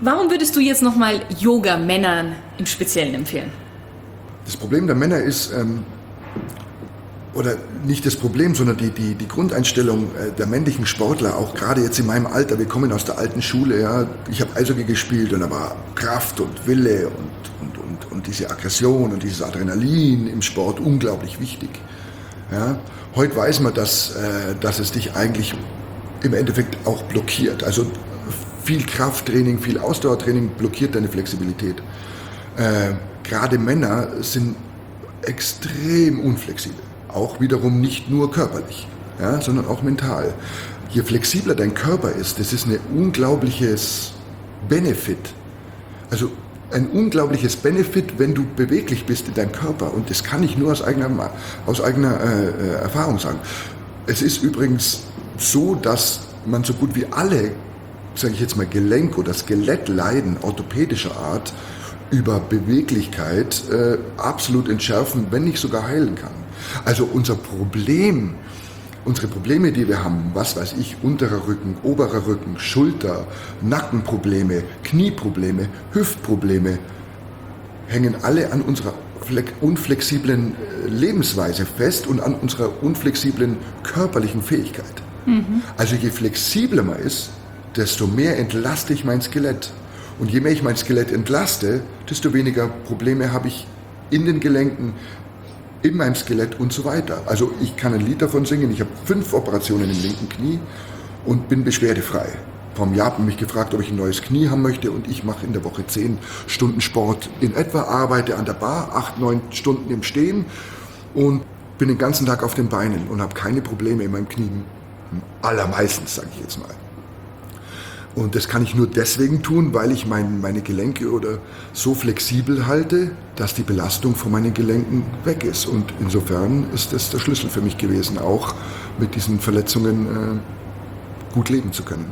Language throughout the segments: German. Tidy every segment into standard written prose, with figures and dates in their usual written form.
Warum würdest du jetzt nochmal Yoga Männern im Speziellen empfehlen? Das Problem der Männer ist, oder nicht das Problem, sondern die Grundeinstellung der männlichen Sportler, auch gerade jetzt in meinem Alter, wir kommen aus der alten Schule, ja, ich habe Eishockey gespielt und da war Kraft und Wille und diese Aggression und dieses Adrenalin im Sport unglaublich wichtig. Ja. Heute weiß man, dass es dich eigentlich im Endeffekt auch blockiert. Also viel Krafttraining, viel Ausdauertraining blockiert deine Flexibilität. Gerade Männer sind extrem unflexibel. Auch wiederum nicht nur körperlich, ja, sondern auch mental. Je flexibler dein Körper ist, das ist ein unglaubliches Benefit. Also ein unglaubliches Benefit, wenn du beweglich bist in deinem Körper. Und das kann ich nur aus eigener Erfahrung sagen. Es ist übrigens so, dass man so gut wie alle, sage ich jetzt mal, Gelenk- oder Skelettleiden orthopädischer Art über Beweglichkeit absolut entschärfen, wenn nicht sogar heilen kann. Also unsere Probleme, die wir haben, was weiß ich, unterer Rücken, oberer Rücken, Schulter, Nackenprobleme, Knieprobleme, Hüftprobleme, hängen alle an unserer unflexiblen Lebensweise fest und an unserer unflexiblen körperlichen Fähigkeit. Also je flexibler man ist, desto mehr entlaste ich mein Skelett. Und je mehr ich mein Skelett entlaste, desto weniger Probleme habe ich in den Gelenken, in meinem Skelett und so weiter. Also ich kann ein Lied davon singen, ich habe 5 Operationen im linken Knie und bin beschwerdefrei. Vor einem Jahr haben mich gefragt, ob ich ein neues Knie haben möchte und ich mache in der Woche 10 Stunden Sport in etwa, arbeite an der Bar, 8, 9 Stunden im Stehen und bin den ganzen Tag auf den Beinen und habe keine Probleme in meinem Knie. Allermeistens, sage ich jetzt mal. Und das kann ich nur deswegen tun, weil ich meine Gelenke oder so flexibel halte, dass die Belastung von meinen Gelenken weg ist. Und insofern ist das der Schlüssel für mich gewesen, auch mit diesen Verletzungen gut leben zu können.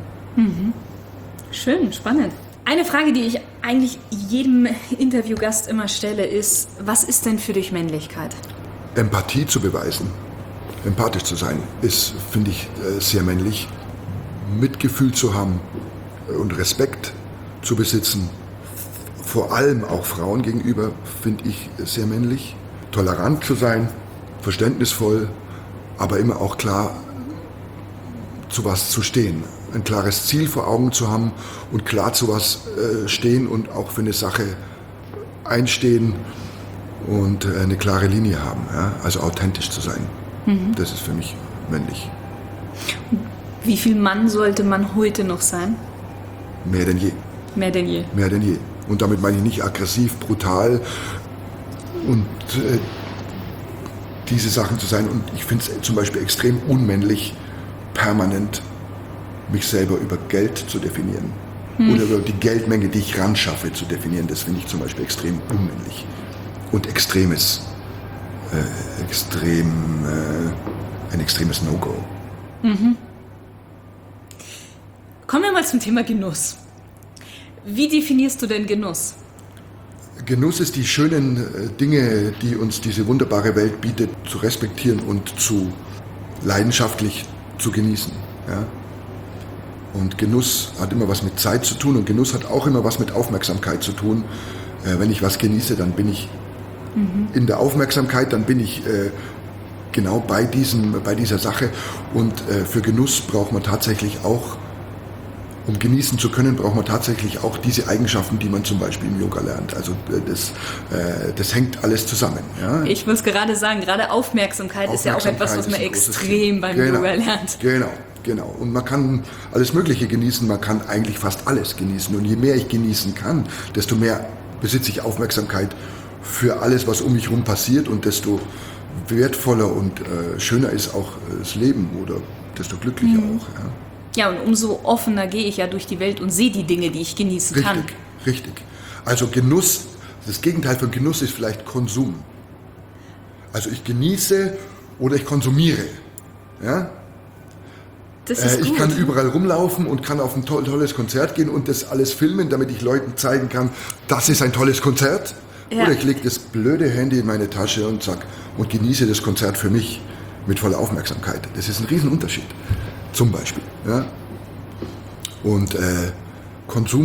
Schön, spannend. Eine Frage, die ich eigentlich jedem Interviewgast immer stelle, ist, was ist denn für dich Männlichkeit? Empathie zu beweisen, empathisch zu sein, ist, finde ich, sehr männlich. Mitgefühl zu haben und Respekt zu besitzen, vor allem auch Frauen gegenüber, finde ich sehr männlich. Tolerant zu sein, verständnisvoll, aber immer auch klar zu was zu stehen. Ein klares Ziel vor Augen zu haben und klar zu was stehen und auch für eine Sache einstehen und eine klare Linie haben. Ja? Also authentisch zu sein. Das ist für mich männlich. Wie viel Mann sollte man heute noch sein? Mehr denn je. Mehr denn je. Mehr denn je. Und damit meine ich nicht aggressiv, brutal und diese Sachen zu sein. Und ich finde es zum Beispiel extrem unmännlich, permanent mich selber über Geld zu definieren. Oder über die Geldmenge, die ich ran schaffe, zu definieren. Das finde ich zum Beispiel extrem unmännlich. Und ein extremes No-Go. Kommen wir mal zum Thema Genuss. Wie definierst du denn Genuss? Genuss ist die schönen Dinge, die uns diese wunderbare Welt bietet, zu respektieren und zu leidenschaftlich zu genießen. Ja? Und Genuss hat immer was mit Zeit zu tun und Genuss hat auch immer was mit Aufmerksamkeit zu tun. Wenn ich was genieße, dann bin ich in der Aufmerksamkeit, dann bin ich genau bei dieser Sache. Und für Genuss braucht man tatsächlich auch, um genießen zu können, braucht man tatsächlich auch diese Eigenschaften, die man zum Beispiel im Yoga lernt. Also das hängt alles zusammen. Ja? Ich muss gerade sagen, gerade Aufmerksamkeit ist ja auch etwas, was man extrem beim Yoga lernt. Genau. Und man kann alles Mögliche genießen, man kann eigentlich fast alles genießen. Und je mehr ich genießen kann, desto mehr besitze ich Aufmerksamkeit für alles, was um mich herum passiert und desto wertvoller und schöner ist auch das Leben oder desto glücklicher auch. Ja. Ja, und umso offener gehe ich ja durch die Welt und sehe die Dinge, die ich genießen kann. Richtig. Also Genuss, das Gegenteil von Genuss ist vielleicht Konsum. Also ich genieße oder ich konsumiere. Ja? Das ist gut. Ich kann überall rumlaufen und kann auf ein tolles Konzert gehen und das alles filmen, damit ich Leuten zeigen kann, das ist ein tolles Konzert. Ja. Oder ich lege das blöde Handy in meine Tasche und genieße das Konzert für mich mit voller Aufmerksamkeit. Das ist ein Riesenunterschied. Zum Beispiel. Ja? Und Konsum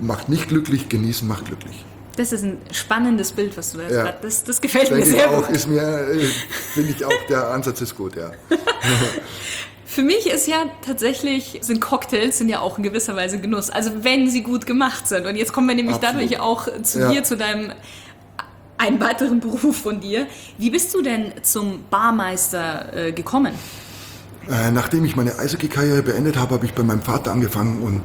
macht nicht glücklich, genießen macht glücklich. Das ist ein spannendes Bild, was du da Ja. hast. Das gefällt mir Denke ich sehr auch, gut. finde ich auch, der Ansatz ist gut, ja. Für mich sind Cocktails ja auch in gewisser Weise Genuss. Also wenn sie gut gemacht sind. Und jetzt kommen wir nämlich Absolut. dadurch auch zu dir, zu einen weiteren Beruf von dir. Wie bist du denn zum Barmeister gekommen? Nachdem ich meine Eishockey-Karriere beendet habe, habe ich bei meinem Vater angefangen und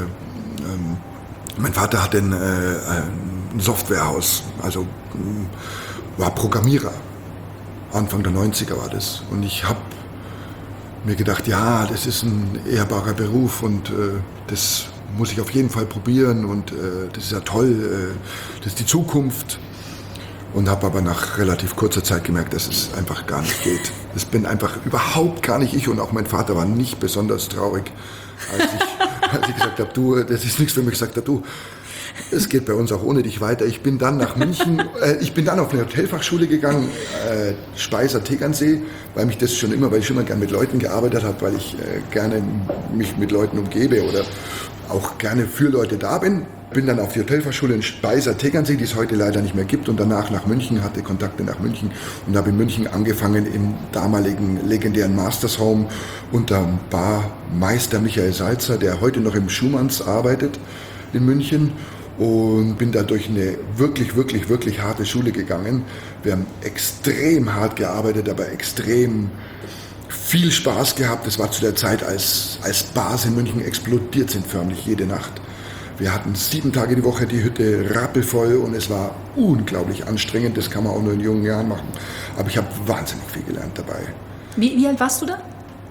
mein Vater hatte ein Softwarehaus, also war Programmierer. Anfang der 90er war das. Und ich habe mir gedacht, ja, das ist ein ehrbarer Beruf und das muss ich auf jeden Fall probieren und das ist ja toll, das ist die Zukunft. Und habe aber nach relativ kurzer Zeit gemerkt, dass es einfach gar nicht geht. Das bin einfach überhaupt gar nicht ich und auch mein Vater war nicht besonders traurig, als ich gesagt habe, du, das ist nichts für mich. Ich sagte, du, es geht bei uns auch ohne dich weiter. Ich bin dann nach München, ich bin dann auf eine Hotelfachschule gegangen, Speiser Tegernsee, weil ich schon immer gerne mit Leuten gearbeitet habe, weil ich gerne mich mit Leuten umgebe oder auch gerne für Leute da bin. Bin dann auf die Hotelfachschule in Speiser Tegernsee, die es heute leider nicht mehr gibt, und danach nach München, hatte Kontakte nach München und habe in München angefangen im damaligen legendären Masters Home unter Barmeister Michael Salzer, der heute noch im Schumanns arbeitet in München, und bin da durch eine wirklich, wirklich, wirklich harte Schule gegangen. Wir haben extrem hart gearbeitet, aber extrem viel Spaß gehabt. Das war zu der Zeit, als Bars in München explodiert sind förmlich jede Nacht. Wir hatten 7 Tage die Woche die Hütte rappelvoll und es war unglaublich anstrengend. Das kann man auch nur in jungen Jahren machen. Aber ich habe wahnsinnig viel gelernt dabei. Wie alt warst du da?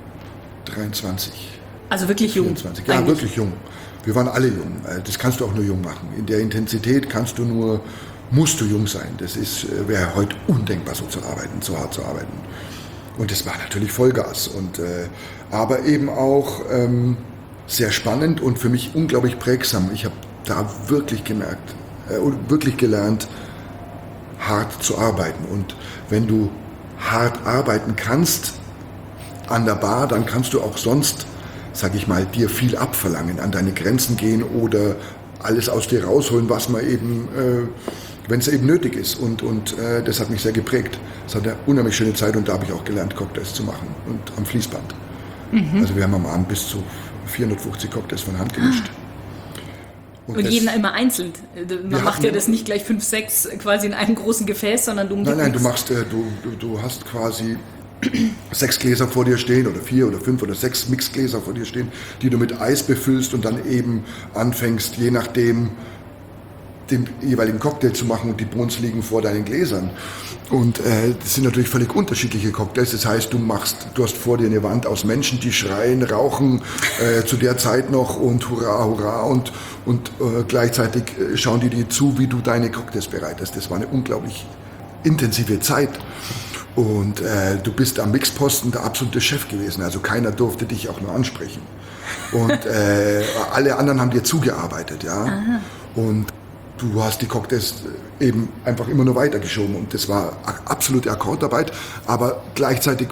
23. Also wirklich jung? 24. Ja, wirklich jung. Wir waren alle jung. Das kannst du auch nur jung machen. In der Intensität musst du jung sein. Wäre heute undenkbar, so hart zu arbeiten. Und das war natürlich Vollgas. Aber eben auch sehr spannend und für mich unglaublich prägsam. Ich habe da wirklich gemerkt und wirklich gelernt, hart zu arbeiten. Und wenn du hart arbeiten kannst an der Bar, dann kannst du auch sonst, sag ich mal, dir viel abverlangen, an deine Grenzen gehen oder alles aus dir rausholen, was man eben, wenn es eben nötig ist. Und das hat mich sehr geprägt. Es hat eine unheimlich schöne Zeit und da habe ich auch gelernt, Cocktails zu machen und am Fließband. Also wir haben am Abend bis zu 450 Cocktails von Hand gemischt. Und jeden immer einzeln. Man macht ja das nicht gleich 5, 6 quasi in einem großen Gefäß, sondern du Nein, du hast quasi 6 Gläser vor dir stehen oder 4 oder 5 oder 6 Mixgläser vor dir stehen, die du mit Eis befüllst und dann eben anfängst, je nachdem den jeweiligen Cocktail zu machen und die Bohnen liegen vor deinen Gläsern. Und das sind natürlich völlig unterschiedliche Cocktails. Das heißt, du hast vor dir eine Wand aus Menschen, die schreien, rauchen zu der Zeit noch und hurra, hurra und gleichzeitig schauen die dir zu, wie du deine Cocktails bereitest. Das war eine unglaublich intensive Zeit. Und du bist am Mixposten der absolute Chef gewesen. Also keiner durfte dich auch nur ansprechen. Und alle anderen haben dir zugearbeitet, ja. Aha. Und du hast die Cocktails eben einfach immer nur weitergeschoben und das war absolute Akkordarbeit, aber gleichzeitig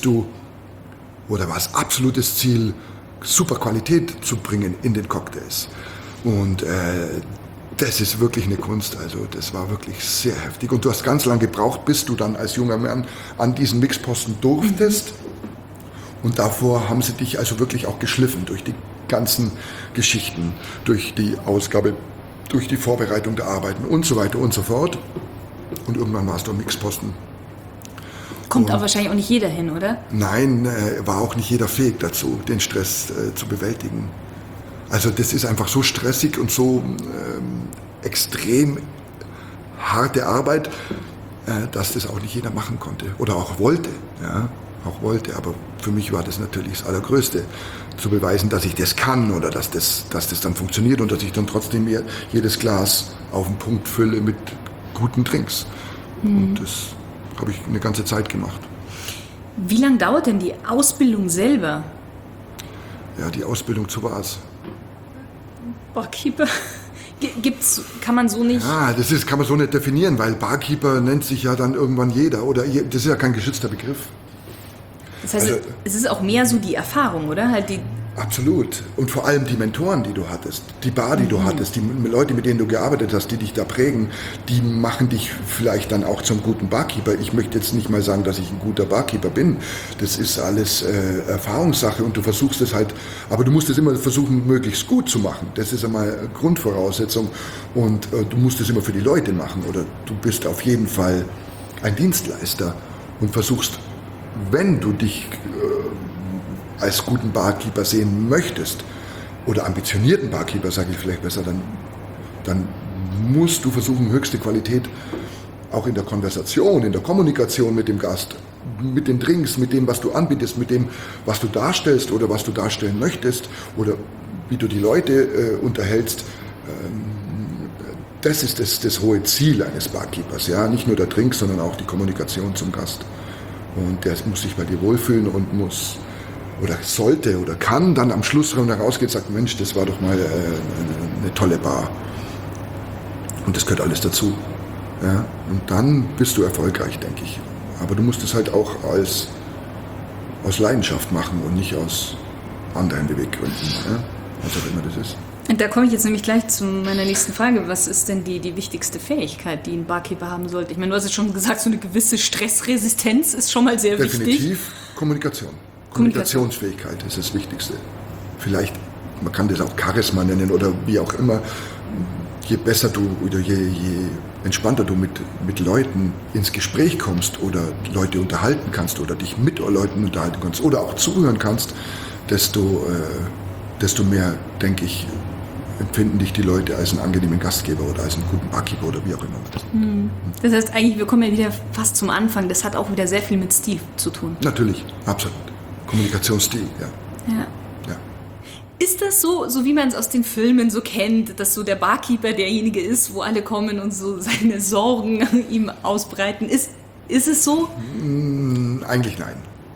war es absolutes Ziel, super Qualität zu bringen in den Cocktails. Und das ist wirklich eine Kunst, also das war wirklich sehr heftig. Und du hast ganz lange gebraucht, bis du dann als junger Mann an diesen Mixposten durftest. Und davor haben sie dich also wirklich auch geschliffen durch die ganzen Geschichten, durch die Ausgabe, durch die Vorbereitung der Arbeiten und so weiter und so fort. Und irgendwann warst du am Mixposten. Kommt auch wahrscheinlich auch nicht jeder hin, oder? Nein, war auch nicht jeder fähig dazu, den Stress zu bewältigen. Also das ist einfach so stressig und so extrem harte Arbeit, dass das auch nicht jeder machen konnte oder auch wollte. Ja? Aber für mich war das natürlich das Allergrößte, zu beweisen, dass ich das kann oder dass das dann funktioniert und dass ich dann trotzdem jedes Glas auf den Punkt fülle mit guten Drinks. Und das habe ich eine ganze Zeit gemacht. Wie lange dauert denn die Ausbildung selber? Ja, die Ausbildung zu was? Barkeeper? Kann man so nicht... Ja, kann man so nicht definieren, weil Barkeeper nennt sich ja dann irgendwann jeder. Oder das ist ja kein geschützter Begriff. Das heißt, es ist auch mehr so die Erfahrung, oder? Halt Absolut. Und vor allem die Mentoren, die du hattest, die Bar, die du hattest, die Leute, mit denen du gearbeitet hast, die dich da prägen, die machen dich vielleicht dann auch zum guten Barkeeper. Ich möchte jetzt nicht mal sagen, dass ich ein guter Barkeeper bin. Das ist alles Erfahrungssache und du versuchst es halt, aber du musst es immer versuchen, möglichst gut zu machen. Das ist einmal Grundvoraussetzung und du musst es immer für die Leute machen oder du bist auf jeden Fall ein Dienstleister und versuchst, wenn du dich als guten Barkeeper sehen möchtest, oder ambitionierten Barkeeper, sage ich vielleicht besser, dann musst du versuchen, höchste Qualität auch in der Konversation, in der Kommunikation mit dem Gast, mit den Drinks, mit dem, was du anbietest, mit dem, was du darstellst oder was du darstellen möchtest oder wie du die Leute unterhältst. Das ist das hohe Ziel eines Barkeepers. Ja? Nicht nur der Drink, sondern auch die Kommunikation zum Gast. Und der muss sich bei dir wohlfühlen und muss oder sollte oder kann dann am Schluss rausgehen und sagt, Mensch, das war doch mal eine tolle Bar. Und das gehört alles dazu. Ja? Und dann bist du erfolgreich, denke ich. Aber du musst es halt auch aus Leidenschaft machen und nicht aus anderen Beweggründen. Ja? Was auch immer das ist. Und da komme ich jetzt nämlich gleich zu meiner nächsten Frage. Was ist denn die wichtigste Fähigkeit, die ein Barkeeper haben sollte? Ich meine, du hast es schon gesagt, so eine gewisse Stressresistenz ist schon mal sehr wichtig. Definitiv Kommunikation. Kommunikationsfähigkeit ist das Wichtigste. Vielleicht, man kann das auch Charisma nennen oder wie auch immer. Je besser du oder je entspannter du mit Leuten ins Gespräch kommst oder Leute unterhalten kannst oder dich mit Leuten unterhalten kannst oder auch zuhören kannst, desto mehr, denke ich, empfinden dich die Leute als einen angenehmen Gastgeber oder als einen guten Barkeeper oder wie auch immer. Das heißt eigentlich, wir kommen ja wieder fast zum Anfang. Das hat auch wieder sehr viel mit Stil zu tun. Natürlich, absolut. Kommunikationsstil, ja. Ist das so wie man es aus den Filmen so kennt, dass so der Barkeeper derjenige ist, wo alle kommen und so seine Sorgen ihm ausbreiten? Ist es so? Eigentlich nein.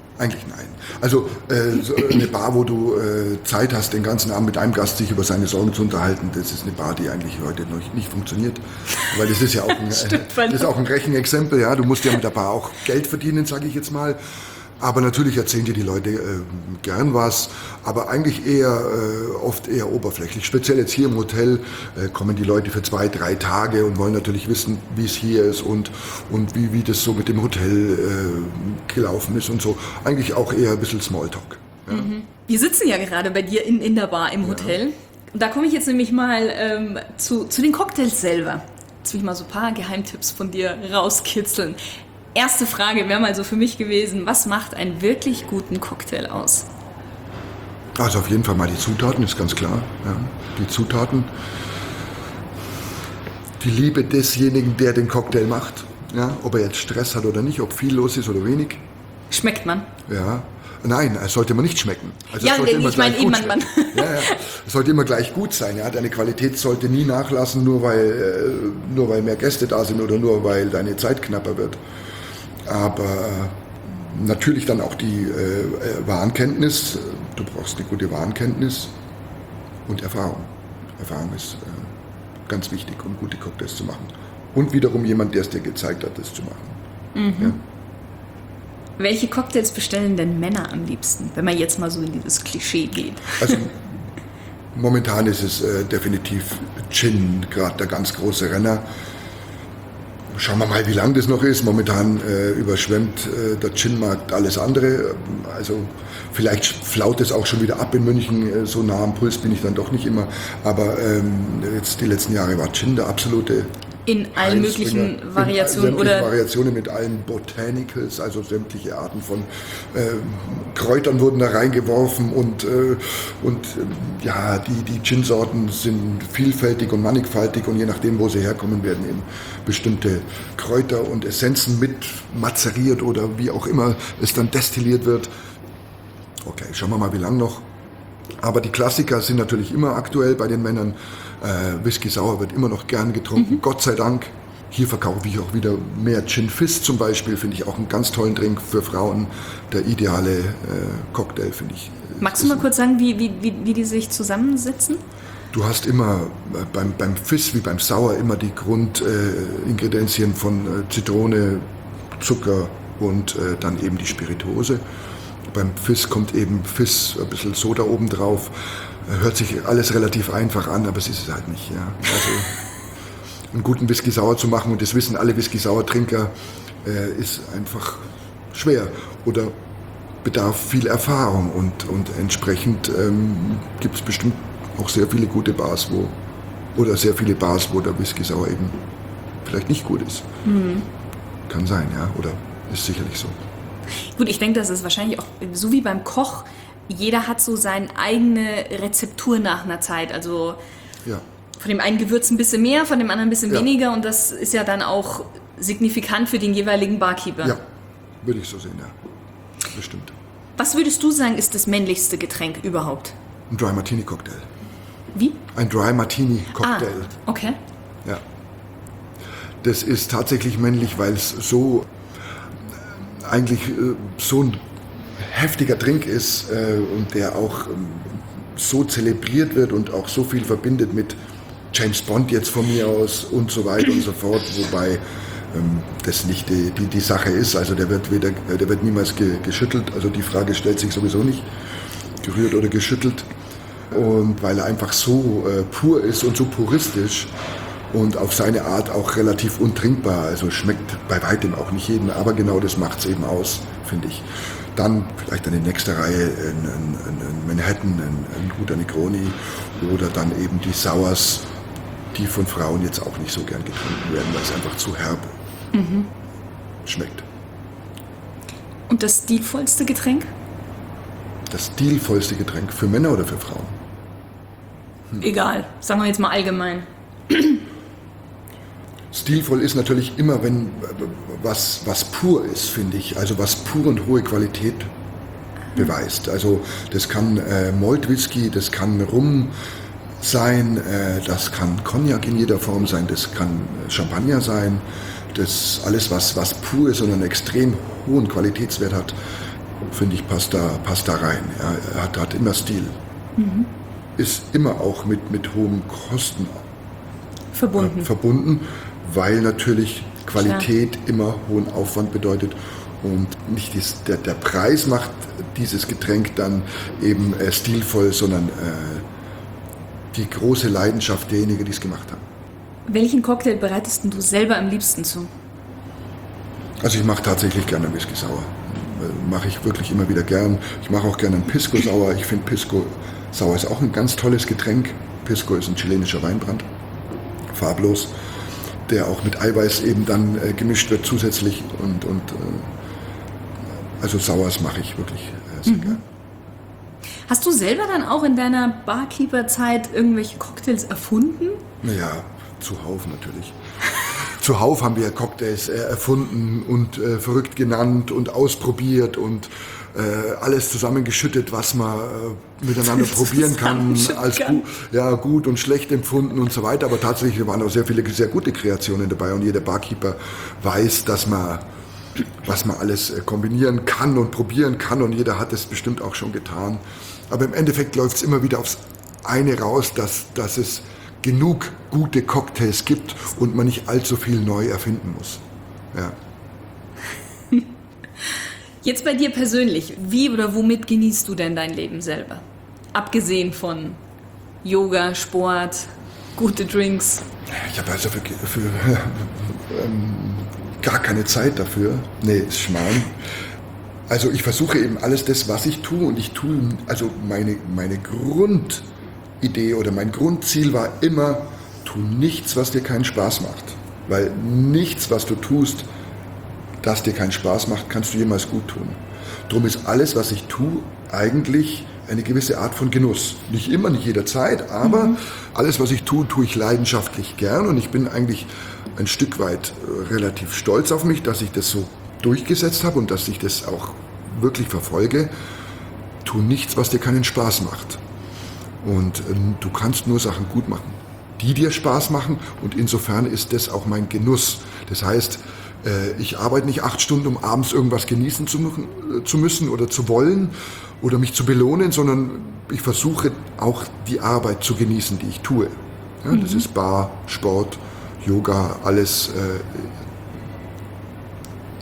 Also so eine Bar, wo du Zeit hast, den ganzen Abend mit einem Gast sich über seine Sorgen zu unterhalten, das ist eine Bar, die eigentlich heute noch nicht funktioniert. Weil das ist ja auch ein Rechenexempel. Ja? Du musst ja mit der Bar auch Geld verdienen, sage ich jetzt mal. Aber natürlich erzählen dir die Leute gern was, aber eigentlich oft eher oberflächlich. Speziell jetzt hier im Hotel kommen die Leute für 2-3 Tage und wollen natürlich wissen, wie es hier ist und wie das so mit dem Hotel gelaufen ist und so. Eigentlich auch eher ein bisschen Smalltalk. Ja. Wir sitzen ja gerade bei dir in der Bar im Hotel. Und da komme ich jetzt nämlich mal zu den Cocktails selber. Jetzt will ich mal so ein paar Geheimtipps von dir rauskitzeln. Erste Frage wäre mal so für mich gewesen, was macht einen wirklich guten Cocktail aus? Also auf jeden Fall mal die Zutaten, ist ganz klar. Ja. Die Zutaten, die Liebe desjenigen, der den Cocktail macht. Ja. Ob er jetzt Stress hat oder nicht, ob viel los ist oder wenig. Schmeckt man? Ja. Nein, es sollte man nicht schmecken. Also ja, ich meine eben man. Es sollte immer gleich gut sein. Ja. Deine Qualität sollte nie nachlassen, nur weil mehr Gäste da sind oder nur weil deine Zeit knapper wird. Aber natürlich dann auch die Warenkenntnis. Du brauchst eine gute Warenkenntnis und Erfahrung. Erfahrung ist ganz wichtig, um gute Cocktails zu machen. Und wiederum jemand, der es dir gezeigt hat, das zu machen. Ja. Welche Cocktails bestellen denn Männer am liebsten, wenn man jetzt mal so in dieses Klischee geht? Also momentan ist es definitiv Gin, gerade der ganz große Renner. Schauen wir mal, wie lang das noch ist. Momentan überschwemmt der Gin-Markt alles andere. Also vielleicht flaut es auch schon wieder ab in München. So nah am Puls bin ich dann doch nicht immer. Aber jetzt die letzten Jahre war Gin der absolute in allen möglichen Variationen oder Variationen mit allen Botanicals, also sämtliche Arten von Kräutern wurden da reingeworfen und die Gin-Sorten sind vielfältig und mannigfaltig und je nachdem, wo sie herkommen, werden eben bestimmte Kräuter und Essenzen mit mazeriert oder wie auch immer es dann destilliert wird. Okay, schauen wir mal, wie lang noch. Aber die Klassiker sind natürlich immer aktuell bei den Männern. Whisky Sour wird immer noch gern getrunken, Gott sei Dank. Hier verkaufe ich auch wieder mehr Gin Fizz zum Beispiel, finde ich auch einen ganz tollen Drink für Frauen. Der ideale Cocktail, finde ich. Magst du mal kurz sagen, wie die sich zusammensetzen? Du hast immer beim Fizz wie beim Sour immer die Grundingredienzien von Zitrone, Zucker und dann eben die Spirituose. beim Fizz kommt eben Fizz, ein bisschen Soda obendrauf. Hört sich alles relativ einfach an, aber es ist es halt nicht. Ja. Also einen guten Whisky sauer zu machen, und das wissen alle Whisky-Sauer-Trinker, ist einfach schwer oder bedarf viel Erfahrung. Und entsprechend gibt es bestimmt auch sehr viele gute Bars, sehr viele Bars, wo der Whisky sauer eben vielleicht nicht gut ist. Mhm. Kann sein, ja, oder ist sicherlich so. Gut, ich denke, das ist wahrscheinlich auch so wie beim Koch. Jeder hat so seine eigene Rezeptur nach einer Zeit. Also ja. Von dem einen Gewürz ein bisschen mehr, von dem anderen ein bisschen weniger. Und das ist ja dann auch signifikant für den jeweiligen Barkeeper. Ja, würde ich so sehen, ja. Bestimmt. Was würdest du sagen, ist das männlichste Getränk überhaupt? Ein Dry Martini Cocktail. Wie? Ein Dry Martini Cocktail. Okay. Ja. Das ist tatsächlich männlich, weil es so eigentlich so ein heftiger Drink ist und der auch so zelebriert wird und auch so viel verbindet mit James Bond jetzt von mir aus und so weiter und so fort, wobei das nicht die Sache ist. Also der wird niemals geschüttelt, also die Frage stellt sich sowieso nicht, gerührt oder geschüttelt. Und weil er einfach so pur ist und so puristisch und auf seine Art auch relativ untrinkbar, also schmeckt bei weitem auch nicht jedem, aber genau das macht es eben aus, finde ich. Dann vielleicht eine nächste Reihe, ein Manhattan, ein guter Negroni oder dann eben die Sours, die von Frauen jetzt auch nicht so gern getrunken werden, weil es einfach zu herb schmeckt. Und das stilvollste Getränk? Das stilvollste Getränk für Männer oder für Frauen? Egal, sagen wir jetzt mal allgemein. Stilvoll ist natürlich immer, wenn was pur ist, finde ich. Also was pur und hohe Qualität beweist. Also das kann Malt-Whisky, das kann Rum sein, das kann Cognac in jeder Form sein, das kann Champagner sein. Das alles, was pur ist und einen extrem hohen Qualitätswert hat, finde ich, passt da rein. Ja, er hat immer Stil. Mhm. Ist immer auch mit hohen Kosten verbunden, weil natürlich Qualität immer hohen Aufwand bedeutet und nicht der Preis macht dieses Getränk dann eben stilvoll, sondern die große Leidenschaft derjenigen, die es gemacht haben. Welchen Cocktail bereitest du selber am liebsten zu? Also ich mache tatsächlich gerne Whisky sauer. Mache ich wirklich immer wieder gern. Ich mache auch gerne einen Pisco sauer. Ich finde Pisco sauer ist auch ein ganz tolles Getränk. Pisco ist ein chilenischer Weinbrand, farblos, der auch mit Eiweiß eben dann gemischt wird zusätzlich. Also Sauers mache ich wirklich sehr gern. Hast du selber dann auch in deiner Barkeeper-Zeit irgendwelche Cocktails erfunden? Naja, zuhauf natürlich. Zuhauf haben wir Cocktails erfunden und verrückt genannt und ausprobiert und alles zusammengeschüttet, was man miteinander probieren kann, als gut und schlecht empfunden und so weiter. Aber tatsächlich waren auch sehr viele sehr gute Kreationen dabei und jeder Barkeeper weiß, was man alles kombinieren kann und probieren kann und jeder hat es bestimmt auch schon getan. Aber im Endeffekt läuft es immer wieder aufs eine raus, dass es genug gute Cocktails gibt und man nicht allzu viel neu erfinden muss. Ja. Jetzt bei dir persönlich, wie oder womit genießt du denn dein Leben selber? Abgesehen von Yoga, Sport, gute Drinks. Ich habe also für gar keine Zeit dafür. Nee, ist Schmarrn. Also ich versuche eben alles das, was ich tue und ich tue, also meine Grundidee oder mein Grundziel war immer, tu nichts, was dir keinen Spaß macht. Weil nichts, was du tust, das dir keinen Spaß macht, kannst du jemals gut tun. Darum ist alles, was ich tue, eigentlich eine gewisse Art von Genuss. Nicht immer, nicht jederzeit, aber alles, was ich tue, tue ich leidenschaftlich gern und ich bin eigentlich ein Stück weit relativ stolz auf mich, dass ich das so durchgesetzt habe und dass ich das auch wirklich verfolge. Tu nichts, was dir keinen Spaß macht. Und du kannst nur Sachen gut machen, die dir Spaß machen und insofern ist das auch mein Genuss. Das heißt, ich arbeite nicht 8 Stunden, um abends irgendwas genießen zu müssen oder zu wollen oder mich zu belohnen, sondern ich versuche auch die Arbeit zu genießen, die ich tue. Ja, das ist Bar, Sport, Yoga, alles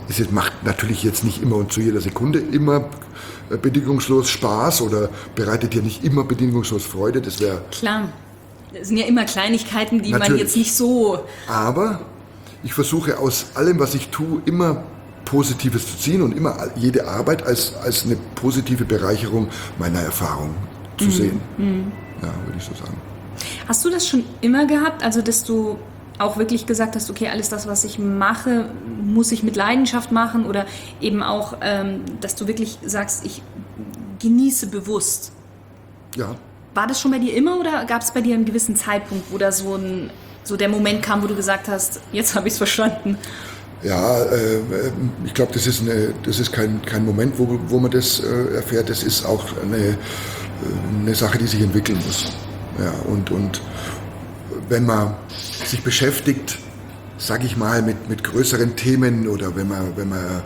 Es macht natürlich jetzt nicht immer und zu jeder Sekunde immer bedingungslos Spaß oder bereitet dir nicht immer bedingungslos Freude. Das wäre... Klar, das sind ja immer Kleinigkeiten, die Natürlich. man jetzt nicht so... Aber ich versuche aus allem, was ich tue, immer Positives zu ziehen und immer jede Arbeit als eine positive Bereicherung meiner Erfahrung zu sehen. Ja, würde ich so sagen. Hast du das schon immer gehabt, also dass du auch wirklich gesagt hast, okay, alles das, was ich mache, muss ich mit Leidenschaft machen oder eben auch, dass du wirklich sagst, ich genieße bewusst? Ja. War das schon bei dir immer oder gab es bei dir einen gewissen Zeitpunkt, wo da so der Moment kam, wo du gesagt hast, jetzt habe ich es verstanden? Ja, ich glaube, das ist kein Moment, wo man das erfährt. Das ist auch eine Sache, die sich entwickeln muss. Ja, und wenn man sich beschäftigt, sage ich mal, mit größeren Themen oder wenn man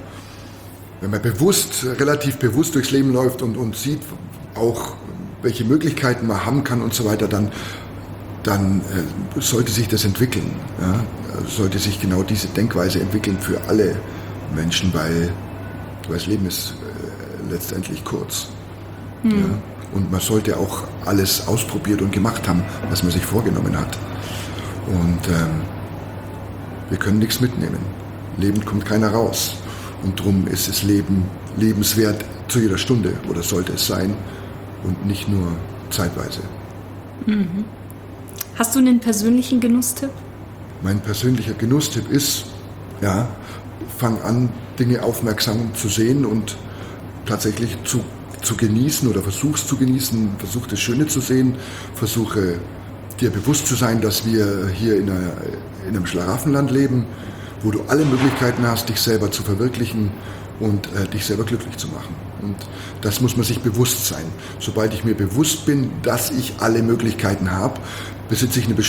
relativ bewusst durchs Leben läuft und sieht auch, welche Möglichkeiten man haben kann und so weiter, dann sollte sich das entwickeln. Ja? Sollte sich genau diese Denkweise entwickeln für alle Menschen, weil das Leben ist letztendlich kurz. Ja? Und man sollte auch alles ausprobiert und gemacht haben, was man sich vorgenommen hat. Und wir können nichts mitnehmen. Lebend kommt keiner raus. Und darum ist das Leben lebenswert zu jeder Stunde, oder sollte es sein, und nicht nur zeitweise. Mhm. Hast du einen persönlichen Genusstipp? Mein persönlicher Genusstipp ist, ja, fang an, Dinge aufmerksam zu sehen und tatsächlich zu genießen oder versuch's zu genießen, versuch das Schöne zu sehen, versuche dir bewusst zu sein, dass wir hier in einem Schlaraffenland leben, wo du alle Möglichkeiten hast, dich selber zu verwirklichen und dich selber glücklich zu machen. Und das muss man sich bewusst sein. Sobald ich mir bewusst bin, dass ich alle Möglichkeiten habe, besitze ich eine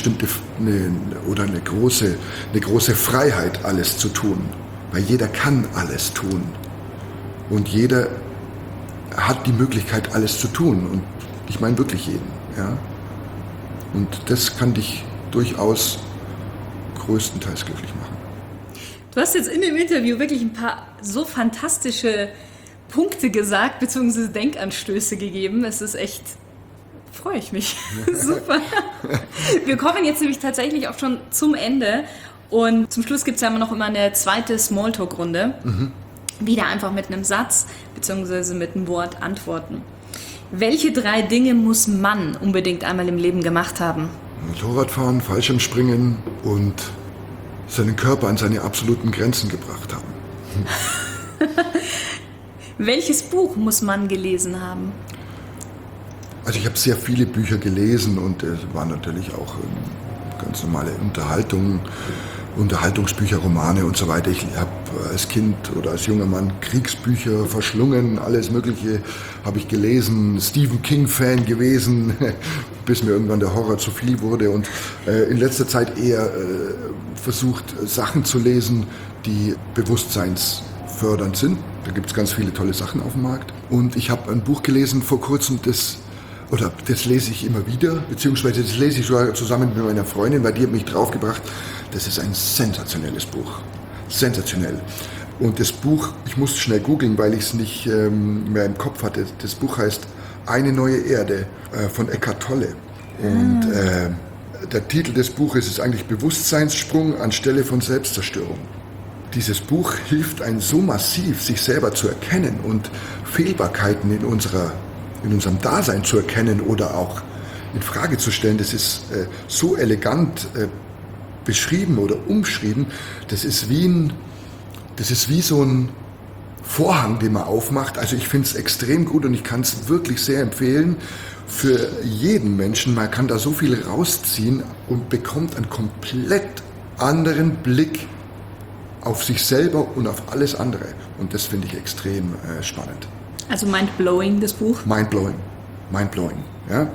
große Freiheit, alles zu tun. Weil jeder kann alles tun. Und jeder hat die Möglichkeit, alles zu tun. Und ich meine wirklich jeden. Ja? Und das kann dich durchaus größtenteils glücklich machen. Du hast jetzt in dem Interview wirklich ein paar so fantastische Punkte gesagt, beziehungsweise Denkanstöße gegeben. Es ist echt, freue ich mich. Super. Wir kommen jetzt nämlich tatsächlich auch schon zum Ende. Und zum Schluss gibt es ja immer noch eine zweite Smalltalk-Runde. Wieder einfach mit einem Satz, beziehungsweise mit einem Wort antworten. Welche 3 Dinge muss man unbedingt einmal im Leben gemacht haben? Motorradfahren, Fallschirmspringen und seinen Körper an seine absoluten Grenzen gebracht haben. Welches Buch muss man gelesen haben? Also ich habe sehr viele Bücher gelesen und es waren natürlich auch ganz normale Unterhaltungsbücher, Romane und so weiter. Ich habe als Kind oder als junger Mann Kriegsbücher verschlungen, alles Mögliche habe ich gelesen, Stephen King-Fan gewesen, bis mir irgendwann der Horror zu viel wurde und in letzter Zeit eher versucht, Sachen zu lesen, die bewusstseinsfördernd sind. Da gibt es ganz viele tolle Sachen auf dem Markt. Und ich habe ein Buch gelesen vor kurzem, das lese ich immer wieder, beziehungsweise das lese ich sogar zusammen mit meiner Freundin, weil die hat mich draufgebracht. Das ist ein sensationelles Buch. Sensationell. Und das Buch, ich musste schnell googeln, weil ich es nicht mehr im Kopf hatte. Das Buch heißt Eine neue Erde von Eckhart Tolle. Und der Titel des Buches ist eigentlich Bewusstseinssprung anstelle von Selbstzerstörung. Dieses Buch hilft einem so massiv, sich selber zu erkennen und Fehlbarkeiten in unserem Dasein zu erkennen oder auch in Frage zu stellen. Das ist so elegant beschrieben oder umschrieben. Das ist wie so ein Vorhang, den man aufmacht. Also ich finde es extrem gut und ich kann es wirklich sehr empfehlen für jeden Menschen. Man kann da so viel rausziehen und bekommt einen komplett anderen Blick auf sich selber und auf alles andere. Und das finde ich extrem spannend. Also mindblowing, das Buch? Mindblowing, ja.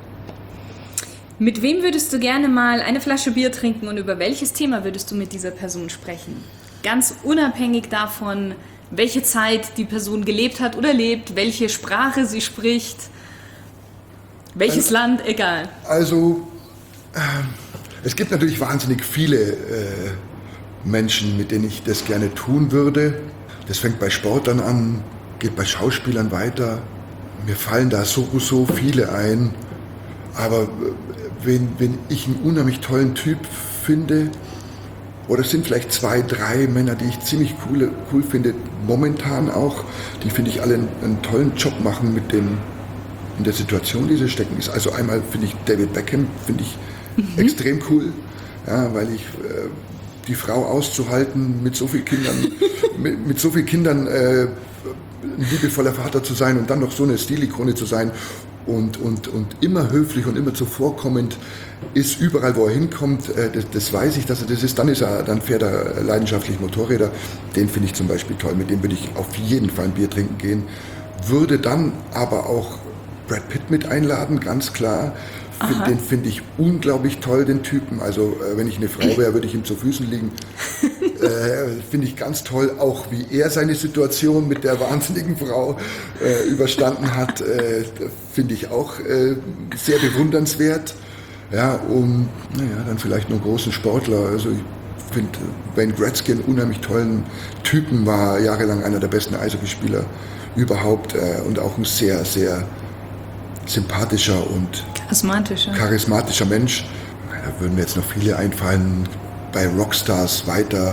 Mit wem würdest du gerne mal eine Flasche Bier trinken und über welches Thema würdest du mit dieser Person sprechen? Ganz unabhängig davon, welche Zeit die Person gelebt hat oder lebt, welche Sprache sie spricht, welches Land, egal. Also, es gibt natürlich wahnsinnig viele Menschen, mit denen ich das gerne tun würde. Das fängt bei Sportlern an, geht bei Schauspielern weiter. Mir fallen da so viele ein. Aber wenn ich einen unheimlich tollen Typ finde, oder es sind vielleicht 2, 3 Männer, die ich ziemlich cool finde, momentan auch, die finde ich alle einen tollen Job machen mit dem, in der Situation, die sie stecken. Also einmal finde ich David Beckham, finde ich extrem cool, ja, weil ich die Frau auszuhalten, mit so vielen Kindern, mit so vielen Kindern ein liebevoller Vater zu sein und dann noch so eine Stilikone zu sein und immer höflich und immer zuvorkommend ist überall, wo er hinkommt, das weiß ich, dass er das ist. Dann fährt er leidenschaftlich Motorräder. Den finde ich zum Beispiel toll. Mit dem würde ich auf jeden Fall ein Bier trinken gehen. Würde dann aber auch Brad Pitt mit einladen, ganz klar. Den finde ich unglaublich toll, den Typen. Also wenn ich eine Frau wäre, würde ich ihm zu Füßen liegen. Finde ich ganz toll, auch wie er seine Situation mit der wahnsinnigen Frau überstanden hat. Finde ich auch sehr bewundernswert. Ja, dann vielleicht noch großen Sportler. Also ich finde Wayne Gretzky einen unheimlich tollen Typen, war jahrelang einer der besten Eishockeyspieler überhaupt und auch ein sehr, sehr sympathischer und charismatischer Mensch. Da würden mir jetzt noch viele einfallen, bei Rockstars weiter.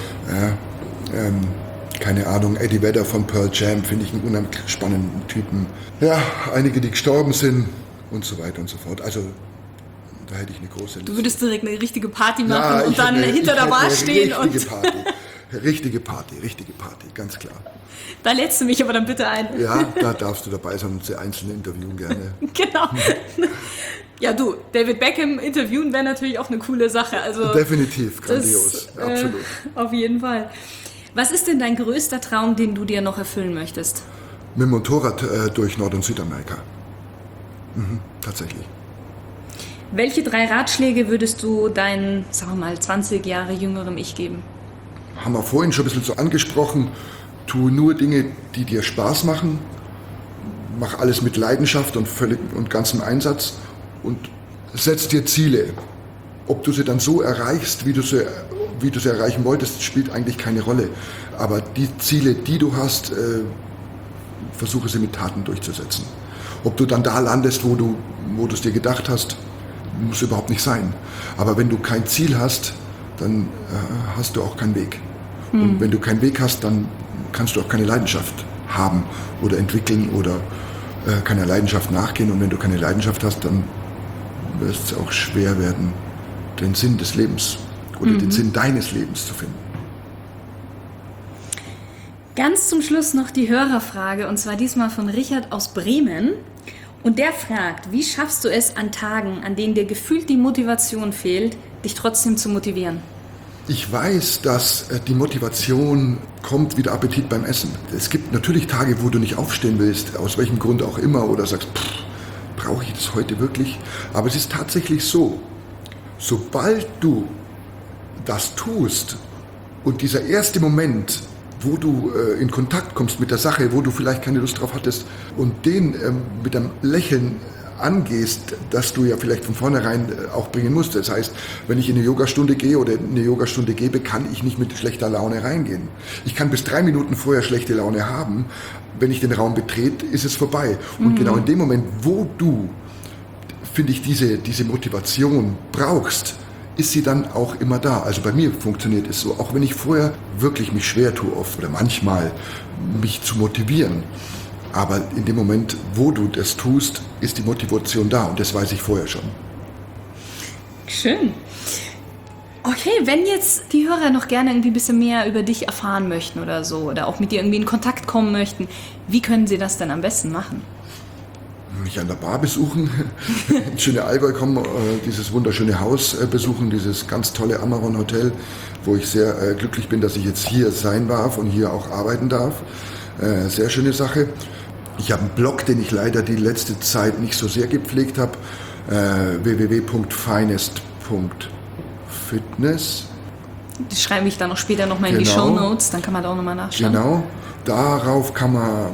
Ja, keine Ahnung, Eddie Vedder von Pearl Jam finde ich einen unheimlich spannenden Typen. Ja, einige, die gestorben sind und so weiter und so fort. Also da hätte ich eine große Liste. Du würdest direkt eine richtige Party machen und dann hinter der Bar stehen. Richtige Party, ganz klar. Da lädst du mich aber dann bitte ein. Ja, da darfst du dabei sein und sie einzeln interviewen gerne. Genau. Ja, du, David Beckham interviewen wäre natürlich auch eine coole Sache. Also definitiv, grandios, absolut. Auf jeden Fall. Was ist denn dein größter Traum, den du dir noch erfüllen möchtest? Mit dem Motorrad durch Nord- und Südamerika. Tatsächlich. Welche 3 Ratschläge würdest du deinem, sagen wir mal, 20 Jahre jüngerem Ich geben? Haben wir vorhin schon ein bisschen so angesprochen. Tu nur Dinge, die dir Spaß machen. Mach alles mit Leidenschaft und ganzem Einsatz. Und setz dir Ziele. Ob du sie dann so erreichst, wie du sie erreichen wolltest, spielt eigentlich keine Rolle. Aber die Ziele, die du hast, versuche sie mit Taten durchzusetzen. Ob du dann da landest, wo du es dir gedacht hast, muss überhaupt nicht sein. Aber wenn du kein Ziel hast, dann hast du auch keinen Weg. Und wenn du keinen Weg hast, dann kannst du auch keine Leidenschaft haben oder entwickeln oder keiner Leidenschaft nachgehen. Und wenn du keine Leidenschaft hast, dann wird es auch schwer werden, den Sinn des Lebens oder den Sinn deines Lebens zu finden. Ganz zum Schluss noch die Hörerfrage, und zwar diesmal von Richard aus Bremen. Und der fragt, wie schaffst du es an Tagen, an denen dir gefühlt die Motivation fehlt, dich trotzdem zu motivieren? Ich weiß, dass die Motivation kommt wie der Appetit beim Essen. Es gibt natürlich Tage, wo du nicht aufstehen willst, aus welchem Grund auch immer, oder sagst, brauche ich das heute wirklich? Aber es ist tatsächlich so, sobald du das tust und dieser erste Moment, wo du in Kontakt kommst mit der Sache, wo du vielleicht keine Lust drauf hattest und den mit einem Lächeln angehst, dass du ja vielleicht von vornherein auch bringen musst. Das heißt, wenn ich in eine Yogastunde gehe oder in eine Yogastunde gebe, kann ich nicht mit schlechter Laune reingehen. Ich kann bis 3 Minuten vorher schlechte Laune haben. Wenn ich den Raum betrete, ist es vorbei. Und genau in dem Moment, wo du, finde ich, diese Motivation brauchst, ist sie dann auch immer da. Also bei mir funktioniert es so, auch wenn ich vorher wirklich mich schwer tue oft oder manchmal mich zu motivieren. Aber in dem Moment, wo du das tust, ist die Motivation da und das weiß ich vorher schon. Schön. Okay, wenn jetzt die Hörer noch gerne irgendwie ein bisschen mehr über dich erfahren möchten oder so oder auch mit dir irgendwie in Kontakt kommen möchten, wie können sie das denn am besten machen? Mich an der Bar besuchen, ins schöne Allgäu kommen, dieses wunderschöne Haus besuchen, dieses ganz tolle Amaron Hotel, wo ich sehr glücklich bin, dass ich jetzt hier sein darf und hier auch arbeiten darf. Sehr schöne Sache. Ich habe einen Blog, den ich leider die letzte Zeit nicht so sehr gepflegt habe, www.finest.fitness. Das schreibe ich dann noch später nochmal in die Shownotes, dann kann man da auch nochmal nachschauen. Genau, darauf kann man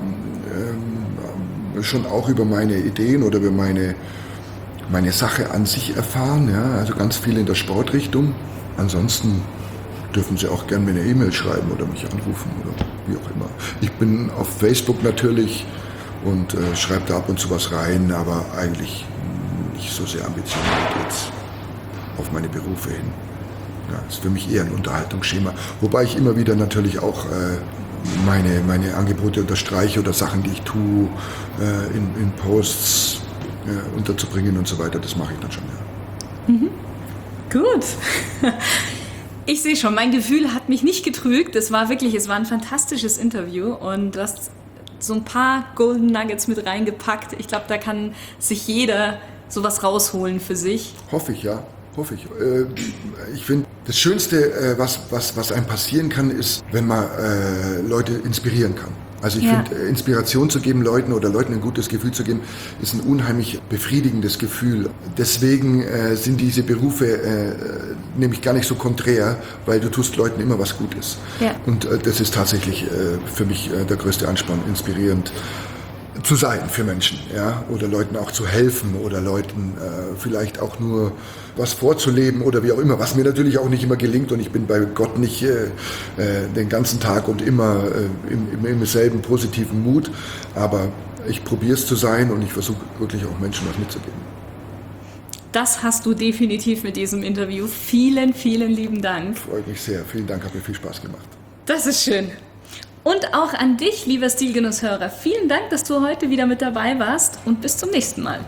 schon auch über meine Ideen oder über meine Sache an sich erfahren, ja, also ganz viel in der Sportrichtung. Ansonsten dürfen Sie auch gerne mir eine E-Mail schreiben oder mich anrufen oder wie auch immer. Ich bin auf Facebook natürlich und schreibe da ab und zu was rein, aber eigentlich nicht so sehr ambitioniert jetzt auf meine Berufe hin. Ja, ist für mich eher ein Unterhaltungsschema, wobei ich immer wieder natürlich auch meine Angebote unterstreiche oder Sachen, die ich tue, in Posts unterzubringen und so weiter. Das mache ich dann schon, ja. Mhm. Gut. Ich sehe schon, mein Gefühl hat mich nicht getrügt. Es war ein fantastisches Interview und du hast so ein paar Golden Nuggets mit reingepackt. Ich glaube, da kann sich jeder sowas rausholen für sich. Hoffe ich, ja. Hoffe ich. Ich finde, das Schönste, was einem passieren kann, ist, wenn man Leute inspirieren kann. Also ich finde, Inspiration zu geben Leuten oder Leuten ein gutes Gefühl zu geben, ist ein unheimlich befriedigendes Gefühl. Deswegen sind diese Berufe nämlich gar nicht so konträr, weil du tust Leuten immer was Gutes. Ja. Und das ist tatsächlich für mich der größte Ansporn, inspirierend zu sein für Menschen, ja, oder Leuten auch zu helfen oder Leuten vielleicht auch nur was vorzuleben oder wie auch immer, was mir natürlich auch nicht immer gelingt und ich bin bei Gott nicht den ganzen Tag und immer im selben positiven Mut, aber ich probiere es zu sein und ich versuche wirklich auch Menschen was mitzugeben. Das hast du definitiv mit diesem Interview. Vielen, vielen lieben Dank. Freut mich sehr. Vielen Dank, hat mir viel Spaß gemacht. Das ist schön. Und auch an dich, lieber Stilgenusshörer, vielen Dank, dass du heute wieder mit dabei warst und bis zum nächsten Mal.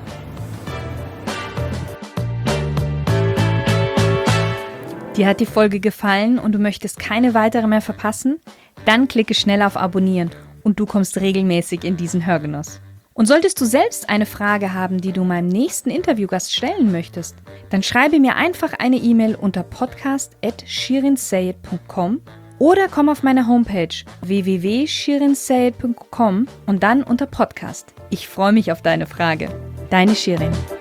Dir hat die Folge gefallen und du möchtest keine weitere mehr verpassen? Dann klicke schnell auf Abonnieren und du kommst regelmäßig in diesen Hörgenuss. Und solltest du selbst eine Frage haben, die du meinem nächsten Interviewgast stellen möchtest, dann schreibe mir einfach eine E-Mail unter podcast@shirinsayed.com oder komm auf meine Homepage www.shirinsayed.com und dann unter Podcast. Ich freue mich auf deine Frage. Deine Shirin.